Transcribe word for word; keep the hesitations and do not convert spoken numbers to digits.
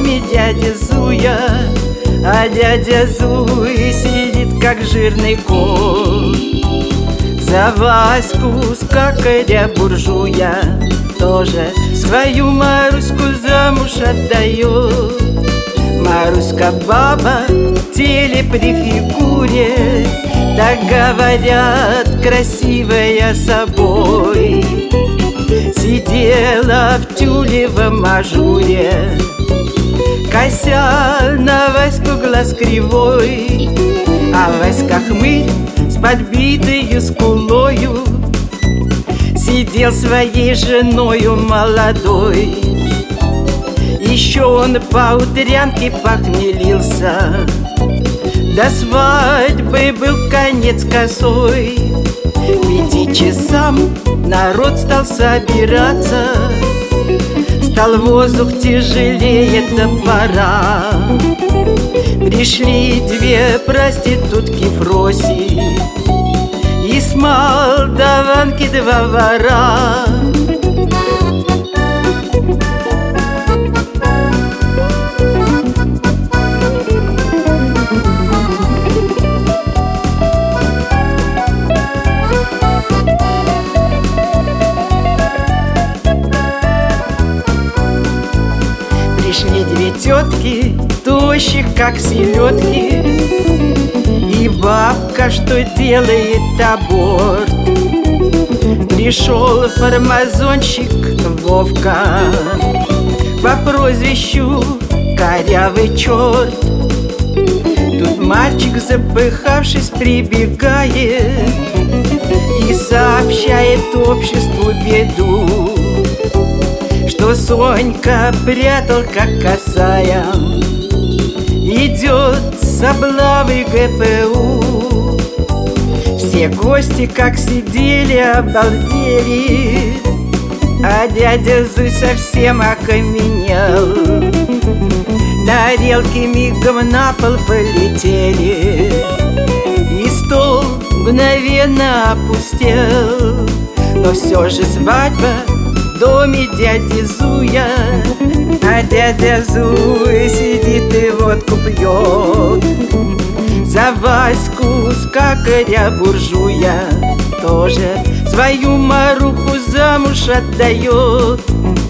доме дядя Зуя, а дядя Зуй сидит, как жирный кот. За Ваську скакаря буржуя тоже свою Маруську замуж отдает. Маруська баба в теле при фигуре, так говорят, красивая собой. Сидела в тюлевом ажуре, кося на Ваську глаз кривой, а Васька хмырь с подбитою скулою сидел своей женою молодой. Еще он по утрянке похмелился, до свадьбы был конец косой. К пяти часам народ стал собираться, стал воздух тяжелее топора. Пришли две проститутки Фроси и с молдаванки два вора. Пришли две тетки, тощих, как селедки, и бабка, что делает аборт. Пришел фармазонщик Вовка по прозвищу Корявый черт. Тут мальчик, запыхавшись, прибегает и сообщает обществу беду, что Сонька прятал, как косая, идет с облавы ГПУ. Все гости, как сидели, обалдели, а дядя Зуй совсем окаменел. Тарелки мигом на пол полетели, и стол мгновенно опустел. Но все же свадьба в доме дяди Зуя, а дядя Зуй сидит и водку пьет. За Ваську скакаря буржуя тоже свою Маруху замуж отдает.